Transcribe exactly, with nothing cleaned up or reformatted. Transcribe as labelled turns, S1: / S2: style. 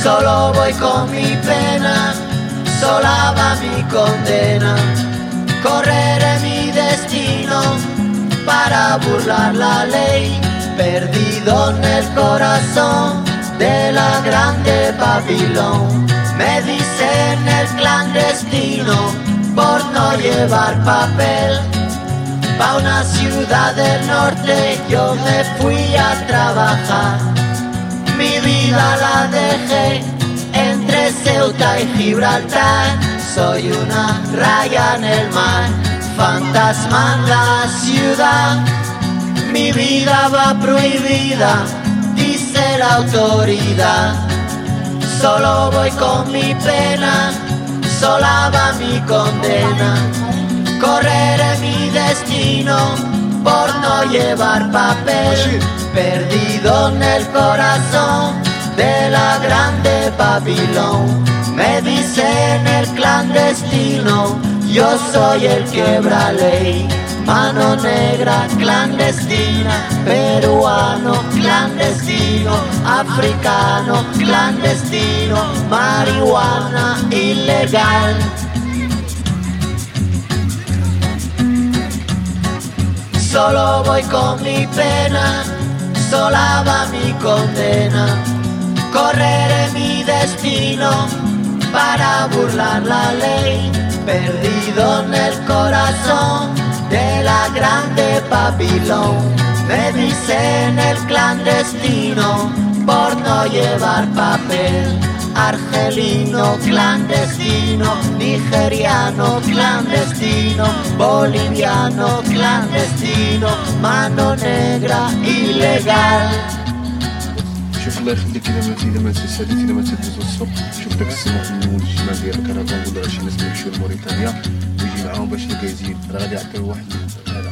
S1: Solo voy con mi pena, sola va mi condena. Correré mi destino para burlar la ley, perdido en el corazón de la grande Babilón. Me dicen el clandestino por no llevar papel. Pa' una ciudad del norte yo me fui a trabajar. Mi vida la dejé entre Ceuta y Gibraltar. Soy una raya en el mar, fantasma en la ciudad. Mi vida va prohibida, dice la autoridad. Solo voy con mi pena, sola va mi condena. Correré mi destino por no llevar papel, perdido en el corazón de la grande Babilón. Me dicen el clandestino, yo soy el quiebra ley. Mano negra clandestina, peruano clandestino, africano clandestino, marihuana ilegal. Solo voy con mi pena, sola va mi condena. Correré mi destino para burlar la ley, perdido en el corazón de la grande Babilón. Me dicen el clandestino por no llevar papel. Argelino clandestino, nigeriano clandestino, boliviano clandestino, mano negra ilegal.
S2: شوف الله يخليك الا ما الا ما تساليت الا ما تدوز الصبح شوف داك السماء في النموذج الشمال ديال الكراكون ولا شي ناس يمشيو لموريتانيا ويجي معاهم باش الكازين راه غادي يعطيو واحد